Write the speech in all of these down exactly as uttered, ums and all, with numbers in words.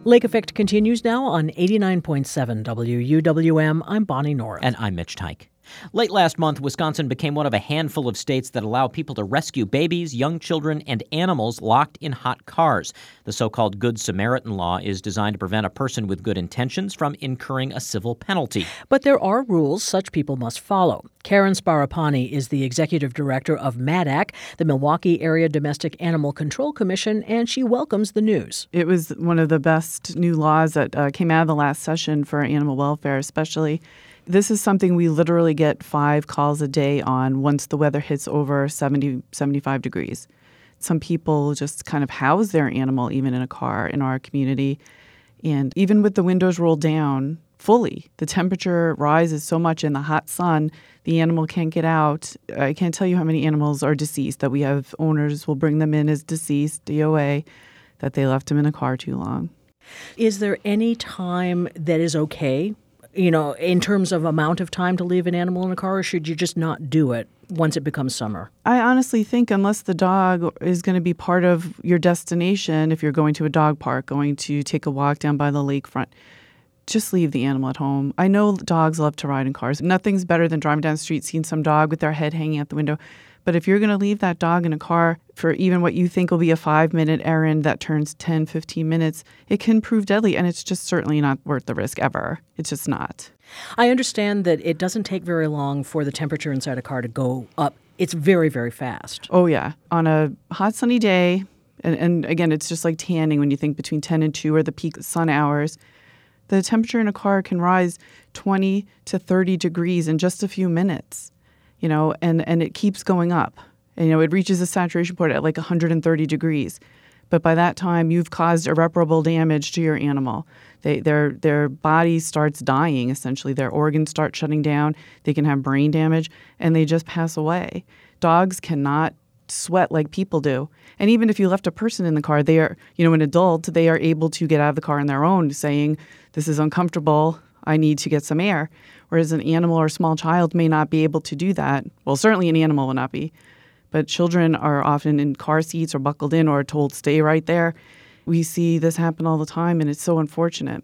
Lake Effect continues now on eighty-nine point seven W U W M. I'm Bonnie North. And I'm Mitch Tyke. Late last month, Wisconsin became one of a handful of states that allow people to rescue babies, young children, and animals locked in hot cars. The so-called Good Samaritan law is designed to prevent a person with good intentions from incurring a civil penalty. But there are rules such people must follow. Karen Sparapani is the executive director of MADAC, the Milwaukee Area Domestic Animal Control Commission, and she welcomes the news. It was one of the best new laws that uh, came out of the last session for animal welfare, especially. This is something we literally get five calls a day on once the weather hits over seventy, seventy-five degrees. Some people just kind of house their animal even in a car in our community. And even with the windows rolled down fully, the temperature rises so much in the hot sun, the animal can't get out. I can't tell you how many animals are deceased, that we have owners will bring them in as deceased, D O A, that they left them in a car too long. Is there any time that is okay? You know, in terms of amount of time to leave an animal in a car, or should you just not do it once it becomes summer? I honestly think unless the dog is going to be part of your destination, if you're going to a dog park, going to take a walk down by the lakefront, just leave the animal at home. I know dogs love to ride in cars. Nothing's better than driving down the street, seeing some dog with their head hanging out the window. But if you're going to leave that dog in a car for even what you think will be a five-minute errand that turns ten, fifteen minutes, it can prove deadly, and it's just certainly not worth the risk ever. It's just not. I understand that it doesn't take very long for the temperature inside a car to go up. It's very, very fast. Oh, yeah. On a hot, sunny day, and, and again, it's just like tanning when you think between ten and two are the peak sun hours, the temperature in a car can rise twenty to thirty degrees in just a few minutes. You know, and, and it keeps going up. And, you know, it reaches a saturation point at like one hundred thirty degrees. But by that time, you've caused irreparable damage to your animal. They, their their body starts dying, essentially. Their organs start shutting down. They can have brain damage, and they just pass away. Dogs cannot sweat like people do. And even if you left a person in the car, they are, you know, an adult, they are able to get out of the car on their own, saying, this is uncomfortable, I need to get some air. Whereas an animal or a small child may not be able to do that. Well, certainly an animal will not be. But children are often in car seats or buckled in or told, stay right there. We see this happen all the time, and it's so unfortunate.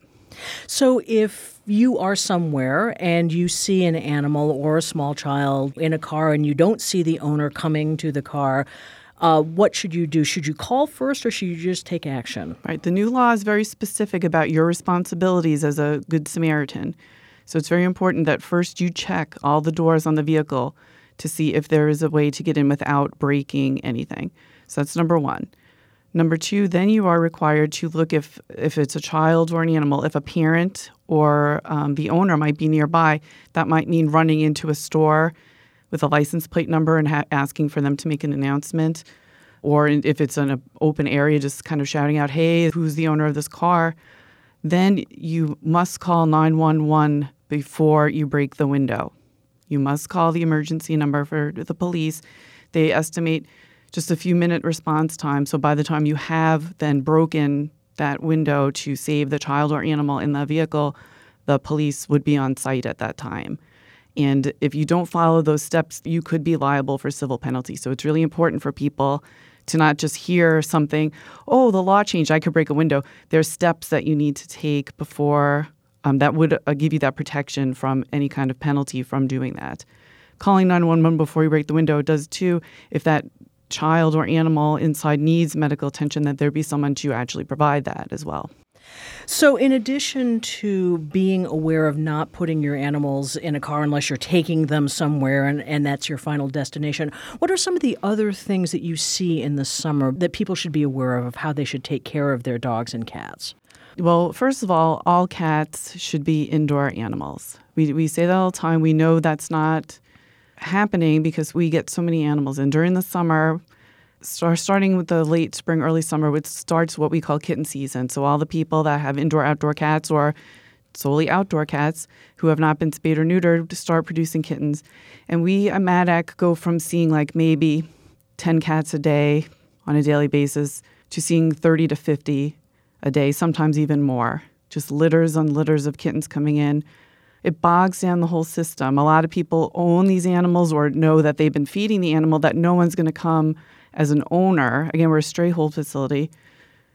So if you are somewhere and you see an animal or a small child in a car and you don't see the owner coming to the car, uh, what should you do? Should you call first, or should you just take action? Right. The new law is very specific about your responsibilities as a Good Samaritan. So it's very important that first you check all the doors on the vehicle to see if there is a way to get in without breaking anything. So that's number one. Number two, then you are required to look if, if it's a child or an animal, if a parent or um, the owner might be nearby. That might mean running into a store with a license plate number and ha- asking for them to make an announcement. Or if it's in an open area, just kind of shouting out, hey, who's the owner of this car? Then you must call nine one one before you break the window. You must call the emergency number for the police. They estimate just a few minute response time. So by the time you have then broken that window to save the child or animal in the vehicle, the police would be on site at that time. And if you don't follow those steps, you could be liable for civil penalty. So it's really important for people to not just hear something, oh, the law changed, I could break a window. There's steps that you need to take before um, that would uh, give you that protection from any kind of penalty from doing that. Calling nine one one before you break the window does too. If that child or animal inside needs medical attention, that there be someone to actually provide that as well. So in addition to being aware of not putting your animals in a car unless you're taking them somewhere and, and that's your final destination, what are some of the other things that you see in the summer that people should be aware of, of how they should take care of their dogs and cats? Well, first of all, all cats should be indoor animals. We we say that all the time. We know that's not happening because we get so many animals. And during the summer, start, starting with the late spring, early summer, which starts what we call kitten season. So all the people that have indoor-outdoor cats or solely outdoor cats who have not been spayed or neutered to start producing kittens. And we at MADAC go from seeing like maybe ten cats a day on a daily basis to seeing thirty to fifty a day, sometimes even more. Just litters on litters of kittens coming in. It bogs down the whole system. A lot of people own these animals or know that they've been feeding the animal, that no one's going to come as an owner. Again, we're a stray hold facility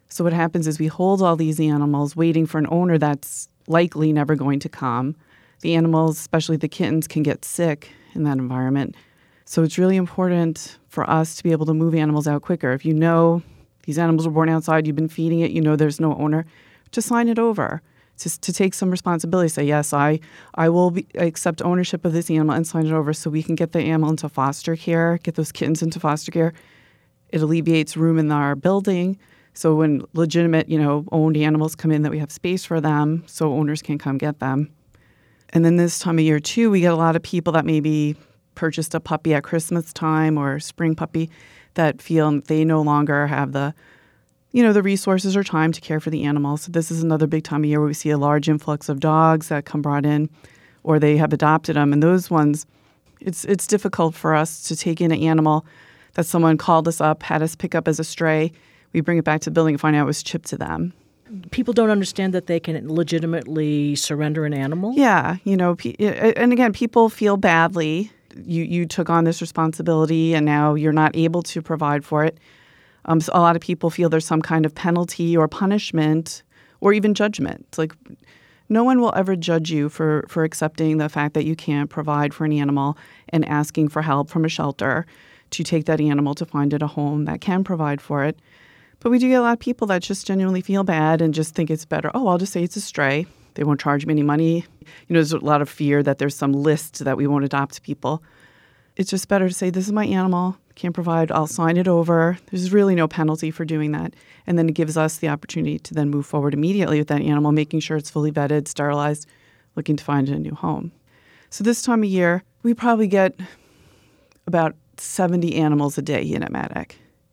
So what happens is we hold all these animals waiting for an owner that's likely never going to come. The animals, especially the kittens, can get sick in that environment. So it's really important for us to be able to move animals out quicker. If you know these animals were born outside, you've been feeding it, you know there's no owner, to sign it over, just to take some responsibility. Say, yes, I, I will be, accept ownership of this animal and sign it over so we can get the animal into foster care, get those kittens into foster care. It alleviates room in our building. So when legitimate, you know, owned animals come in, that we have space for them so owners can come get them. And then this time of year, too, we get a lot of people that maybe purchased a puppy at Christmas time or a spring puppy that feel they no longer have the, you know, the resources or time to care for the animals. So this is another big time of year where we see a large influx of dogs that come brought in, or they have adopted them. And those ones, it's it's difficult for us to take in an animal that someone called us up, had us pick up as a stray. We bring it back to the building and find out it was chipped to them. People don't understand that they can legitimately surrender an animal? Yeah. You know, and again, people feel badly. You you took on this responsibility and now you're not able to provide for it. Um, so a lot of people feel there's some kind of penalty or punishment or even judgment. It's like no one will ever judge you for, for accepting the fact that you can't provide for an animal and asking for help from a shelter to take that animal to find it a home that can provide for it. But we do get a lot of people that just genuinely feel bad and just think it's better. Oh, I'll just say it's a stray. They won't charge me any money. You know, there's a lot of fear that there's some list that we won't adopt people. It's just better to say, this is my animal. Can't provide. I'll sign it over. There's really no penalty for doing that. And then it gives us the opportunity to then move forward immediately with that animal, making sure it's fully vetted, sterilized, looking to find a new home. So this time of year, we probably get about seventy animals a day in Atmatic.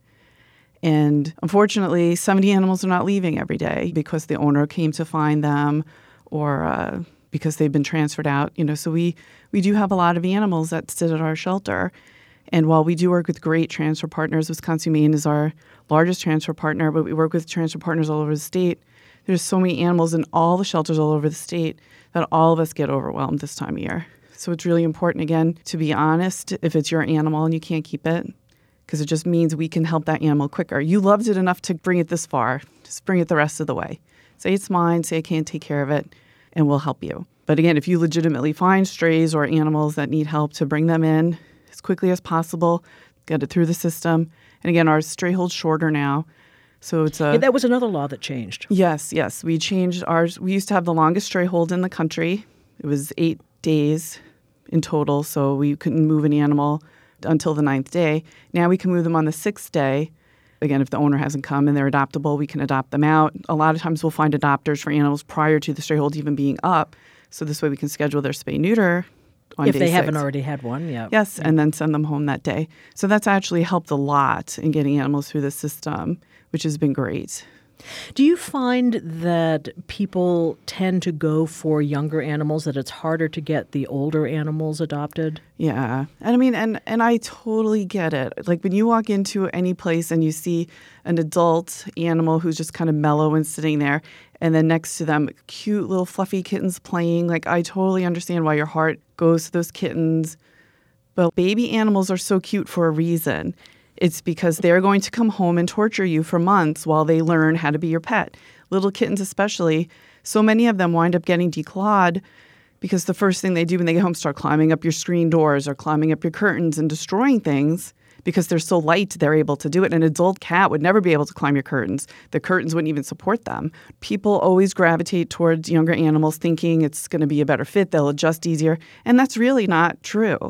And unfortunately, seventy animals are not leaving every day because the owner came to find them or uh, because they've been transferred out. You know, so we, we do have a lot of animals that sit at our shelter. And while we do work with great transfer partners, Wisconsin Humane is our largest transfer partner, but we work with transfer partners all over the state. There's so many animals in all the shelters all over the state that all of us get overwhelmed this time of year. So it's really important, again, to be honest if it's your animal and you can't keep it, because it just means we can help that animal quicker. You loved it enough to bring it this far. Just bring it the rest of the way. Say it's mine, say I can't take care of it, and we'll help you. But again, if you legitimately find strays or animals that need help, to bring them in as quickly as possible, get it through the system. And again, our stray hold's shorter now. So it's a... Yeah, that was another law that changed. Yes, yes. We changed ours. We used to have the longest stray hold in the country. It was eight days in total, so we couldn't move an animal until the ninth day. Now we can move them on the sixth day. Again, if the owner hasn't come and they're adoptable, we can adopt them out. A lot of times we'll find adopters for animals prior to the stray hold even being up. So this way we can schedule their spay-neuter on if day they six. haven't already had one, yeah. Yes, yeah. And then send them home that day. So that's actually helped a lot in getting animals through the system, which has been great. Do you find that people tend to go for younger animals, that it's harder to get the older animals adopted? Yeah. And I mean, and, and I totally get it. Like when you walk into any place and you see an adult animal who's just kind of mellow and sitting there, and then next to them, cute little fluffy kittens playing, like I totally understand why your heart goes to those kittens. But baby animals are so cute for a reason. It's because they're going to come home and torture you for months while they learn how to be your pet. Little kittens especially, so many of them wind up getting declawed because the first thing they do when they get home start climbing up your screen doors or climbing up your curtains and destroying things because they're so light they're able to do it. An adult cat would never be able to climb your curtains. The curtains wouldn't even support them. People always gravitate towards younger animals thinking it's going to be a better fit, they'll adjust easier, and that's really not true.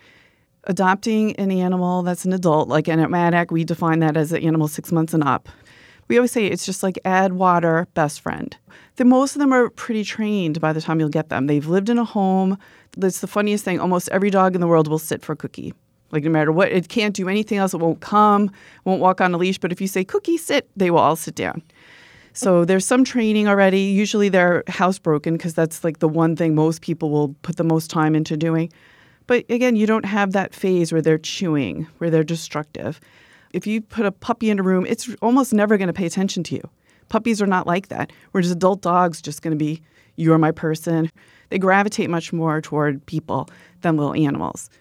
Adopting an animal that's an adult, like an Atmatic, we define that as an animal six months and up. We always say it's just like add water, best friend. The, most of them are pretty trained by the time you'll get them. They've lived in a home. That's the funniest thing. Almost every dog in the world will sit for Cookie. Like no matter what, it can't do anything else. It won't come, won't walk on a leash. But if you say, Cookie, sit, they will all sit down. So there's some training already. Usually they're housebroken because that's like the one thing most people will put the most time into doing. But again, you don't have that phase where they're chewing, where they're destructive. If you put a puppy in a room, it's almost never going to pay attention to you. Puppies are not like that, whereas adult dogs just going to be, you're my person. They gravitate much more toward people than little animals.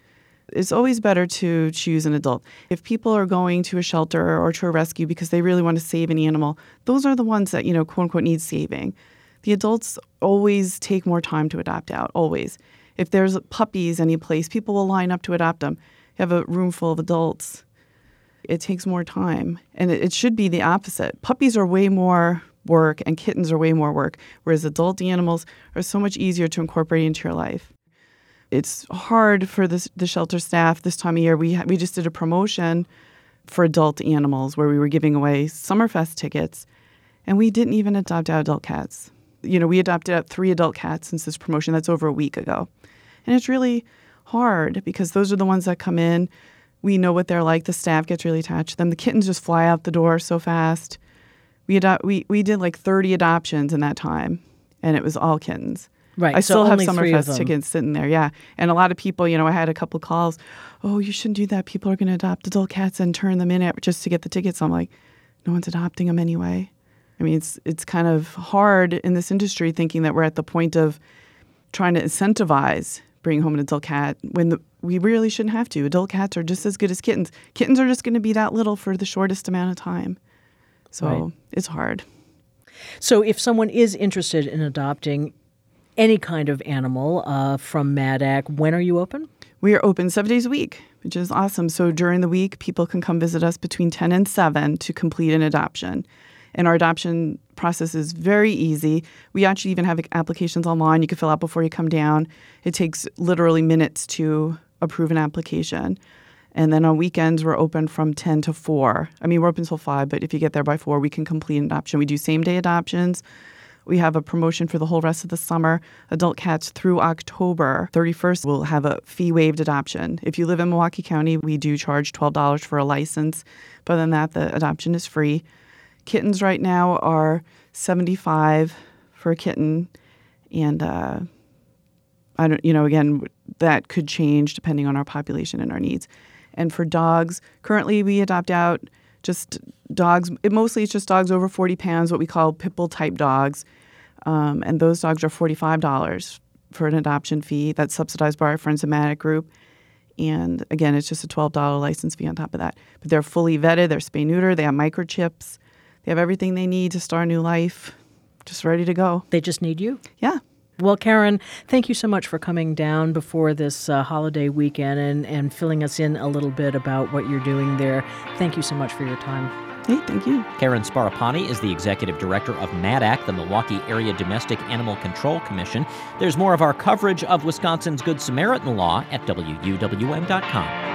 It's always better to choose an adult. If people are going to a shelter or to a rescue because they really want to save an animal, those are the ones that, you know, quote unquote, need saving. The adults always take more time to adopt out, always. If there's puppies any place, people will line up to adopt them. You have a room full of adults. It takes more time. And it, it should be the opposite. Puppies are way more work and kittens are way more work, whereas adult animals are so much easier to incorporate into your life. It's hard for the, the shelter staff this time of year. We, we just did a promotion for adult animals where we were giving away Summerfest tickets, and we didn't even adopt out adult cats. You know, we adopted out three adult cats since this promotion. That's over a week ago. And it's really hard because those are the ones that come in. We know what they're like. The staff gets really attached to them. The kittens just fly out the door so fast. We adopt, we, we did like thirty adoptions in that time, and it was all kittens. Right. I so still have only three of Summerfest them. tickets sitting there, yeah. And a lot of people, you know, I had a couple calls, oh, you shouldn't do that. People are going to adopt adult cats and turn them in at, just to get the tickets. I'm like, no one's adopting them anyway. I mean, it's it's kind of hard in this industry thinking that we're at the point of trying to incentivize bringing home an adult cat when the, we really shouldn't have to. Adult cats are just as good as kittens. Kittens are just going to be that little for the shortest amount of time. So Right. It's hard. So if someone is interested in adopting any kind of animal uh, from MADAC, when are you open? We are open seven days a week, which is awesome. So during the week, people can come visit us between ten and seven to complete an adoption. And our adoption process is very easy. We actually even have applications online you can fill out before you come down. It takes literally minutes to approve an application. And then on weekends, we're open from ten to four. I mean, we're open till five, but if you get there by four, we can complete an adoption. We do same-day adoptions. We have a promotion for the whole rest of the summer. Adult cats through October thirty-first will have a fee-waived adoption. If you live in Milwaukee County, we do charge twelve dollars for a license. But other than that, the adoption is free. Kittens right now are seventy-five dollars for a kitten. And, uh, I don't, you know, again, that could change depending on our population and our needs. And for dogs, currently we adopt out just dogs. It, mostly it's just dogs over forty pounds, what we call pit bull type dogs. Um, and those dogs are forty-five dollars for an adoption fee. That's subsidized by our Friends of MADAC group. And again, it's just a twelve dollars license fee on top of that. But they're fully vetted. They're spay-neuter. They have microchips. They have everything they need to start a new life. Just ready to go. They just need you? Yeah. Well, Karen, thank you so much for coming down before this uh, holiday weekend and, and filling us in a little bit about what you're doing there. Thank you so much for your time. Hey, thank you. Karen Sparapani is the executive director of MADAC, the Milwaukee Area Domestic Animal Control Commission. There's more of our coverage of Wisconsin's Good Samaritan Law at W U W M dot com.